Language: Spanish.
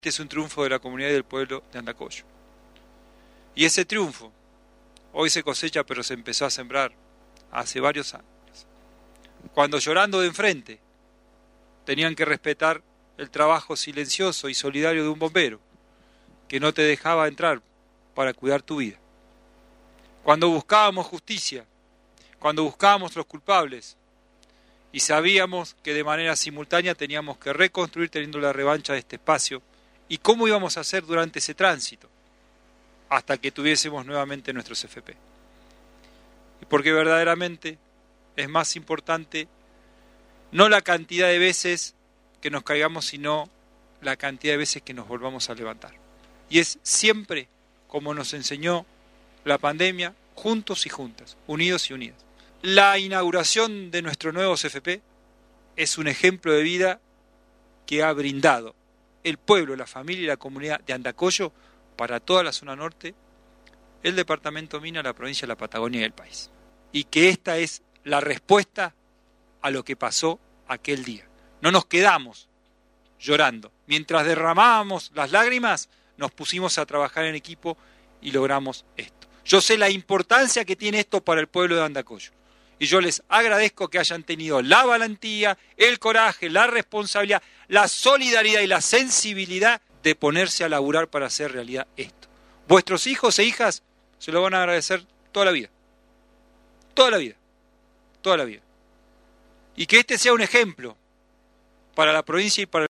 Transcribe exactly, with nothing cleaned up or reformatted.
Este es un triunfo de la comunidad y del pueblo de Andacollo. Y ese triunfo hoy se cosecha, pero se empezó a sembrar hace varios años. Cuando llorando de enfrente tenían que respetar el trabajo silencioso y solidario de un bombero que no te dejaba entrar para cuidar tu vida. Cuando buscábamos justicia, cuando buscábamos los culpables y sabíamos que de manera simultánea teníamos que reconstruir teniendo la revancha de este espacio y cómo íbamos a hacer durante ese tránsito hasta que tuviésemos nuevamente nuestros F P. Y porque verdaderamente es más importante no la cantidad de veces que nos caigamos, sino la cantidad de veces que nos volvamos a levantar. Y es siempre como nos enseñó la pandemia, juntos y juntas, unidos y unidas. La inauguración de nuestros nuevos F P es un ejemplo de vida que ha brindado el pueblo, la familia y la comunidad de Andacollo para toda la zona norte, el departamento Mina, la provincia de la Patagonia y el país. Y que esta es la respuesta a lo que pasó aquel día. No nos quedamos llorando. Mientras derramábamos las lágrimas, nos pusimos a trabajar en equipo y logramos esto. Yo sé la importancia que tiene esto para el pueblo de Andacollo. Y yo les agradezco que hayan tenido la valentía, el coraje, la responsabilidad, la solidaridad y la sensibilidad de ponerse a laburar para hacer realidad esto. Vuestros hijos e hijas se lo van a agradecer toda la vida. Toda la vida. Toda la vida. Y que este sea un ejemplo para la provincia y para el